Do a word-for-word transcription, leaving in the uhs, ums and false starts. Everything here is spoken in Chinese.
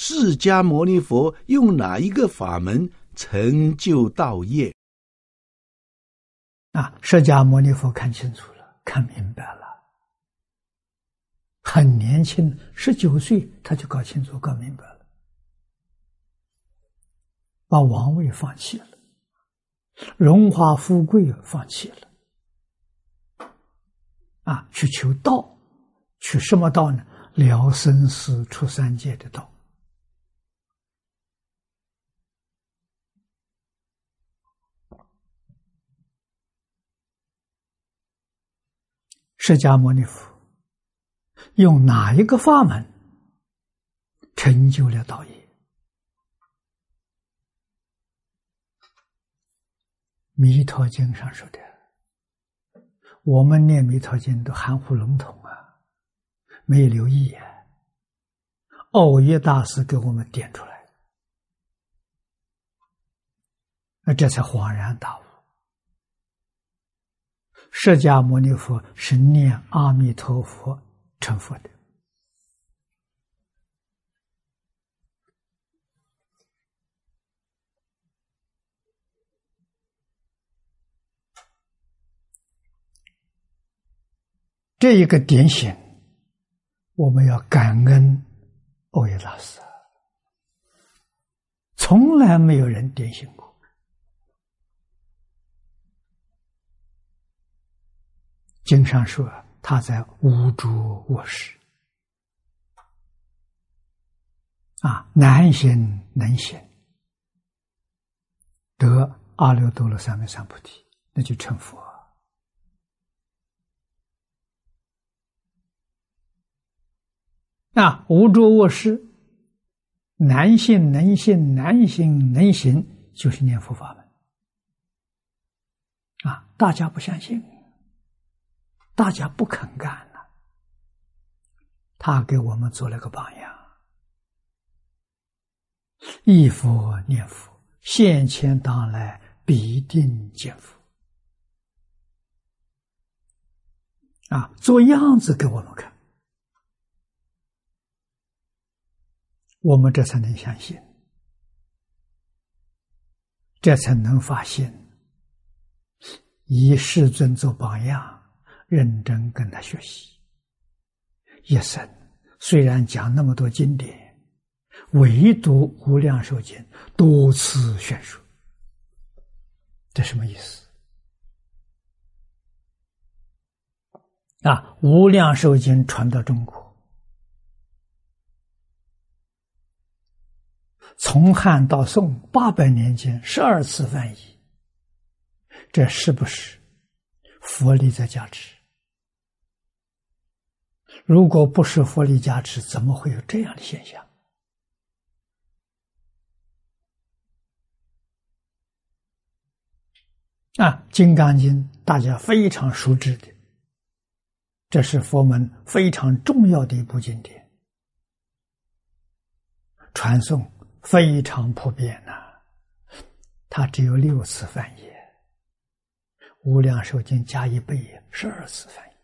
释迦牟尼佛用哪一个法门成就道业？ 啊，释迦牟尼佛看清楚了，看明白了，很年轻，十九岁他就搞清楚、搞明白了，把王位放弃了，荣华富贵放弃了，啊，去求道，去什么道呢？了生死出三界的道。释迦牟尼佛用哪一个法门成就了道业？弥陀经上说的，我们念弥陀经都含糊笼统啊，没有留意啊。耦约大师给我们点出来，那这才恍然大悟。释迦牟尼佛是念阿弥陀佛成佛的。这一个点醒，我们要感恩耦约大师，从来没有人点醒过。经上说他在无著卧室，啊，难行能行，得阿耨多罗三藐三菩提，那就成佛。啊，无著卧室，难信能信，难行能行，就是念佛法门。啊，大家不相信，大家不肯干了，他给我们做了个榜样。忆佛念佛，现前当来必定见佛。啊，做样子给我们看，我们这才能相信，这才能发现，以世尊做榜样，认真跟他学习。一生虽然讲那么多经典，唯独无量寿经多次宣说，这什么意思？啊，无量寿经传到中国，从汉到宋八百年间十二次翻译，这是不是佛力在加持？如果不是佛力加持，怎么会有这样的现象？啊，《金刚经》大家非常熟知的，这是佛门非常重要的一部经典，传诵非常普遍呐、啊。它只有六次翻译，无量寿经加一倍，十二次翻译。